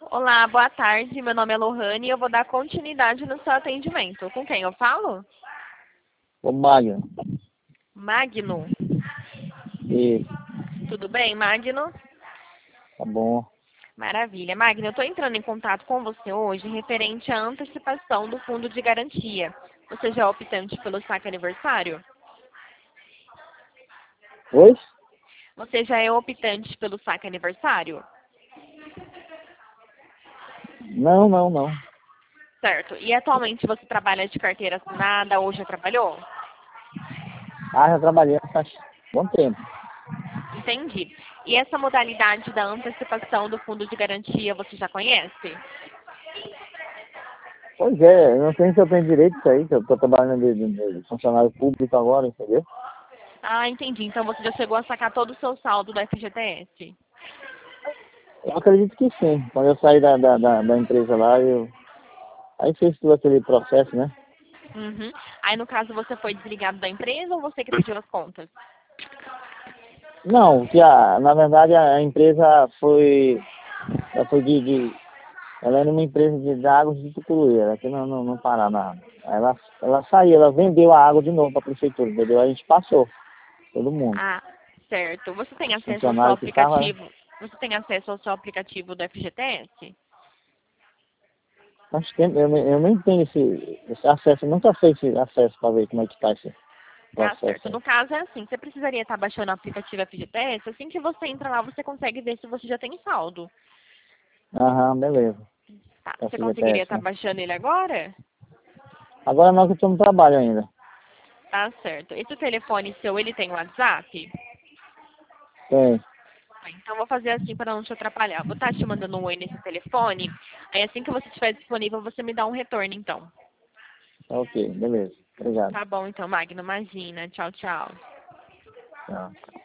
Olá, boa tarde. Meu nome é Lohane e eu vou dar continuidade no seu atendimento. Com quem eu falo? Ô, Magno. Magno. Isso, Tudo bem, Magno? tá bom. Maravilha. Magno, eu estou entrando em contato com você hoje referente à antecipação do fundo de garantia. Você já é optante pelo saque aniversário? Oi? Você já é optante pelo saque aniversário? Não. Certo. E atualmente você trabalha de carteira assinada ou já trabalhou? Ah, já trabalhei faz bom tempo. Entendi. E essa modalidade da antecipação do fundo de garantia você já conhece? Pois é, eu não sei se eu tenho direito disso aí, que eu tô trabalhando de funcionário público agora, entendeu? Ah, entendi. Então você já chegou a sacar todo o seu saldo do FGTS? Eu acredito que sim. Quando eu saí da empresa lá, aí fez todo aquele processo, né? Uhum. Aí, no caso, você foi desligado da empresa ou você que pediu as contas? Não, na verdade a empresa ela foi ela era uma empresa de águas de Tucuruí, aqui no Paraná. Ela saiu, ela vendeu a água de novo para a prefeitura, entendeu? Aí a gente passou, todo mundo. Ah, certo. Você tem Os acesso ao seu funcionários que estavam, né? aplicativo? Você tem acesso ao seu aplicativo do FGTS? Faz tempo, eu nem tenho esse acesso, eu nunca fiz esse acesso para ver como é que está esse Tá processo certo. aí. No caso, é assim, você precisaria estar baixando o aplicativo FGTS. Assim que você entra lá, você consegue ver se você já tem saldo. Aham, beleza. Tá. Você conseguiria FGTS, estar né? baixando ele agora? Agora nós que estamos no trabalho ainda. Tá certo. Esse telefone seu, ele tem WhatsApp? Tem. Tá, então, eu vou fazer assim para não te atrapalhar. Vou estar te mandando um oi nesse telefone. Aí, assim que você estiver disponível, você me dá um retorno, então. Ok, beleza. Obrigado. Tá bom, então, Magno. Imagina. Tchau, tchau. Tchau.